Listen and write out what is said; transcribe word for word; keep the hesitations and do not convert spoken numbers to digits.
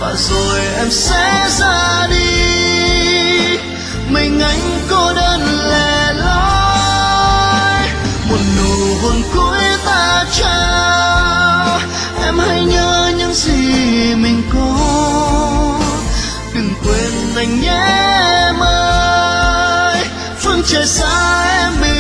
và rồi em sẽ ra đi, mình anh cô đơn lẻ loi. Một nụ hôn cuối ta trao, em hãy nhớ những gì mình có, đừng quên anh nhé em ơi. Phương trời xa em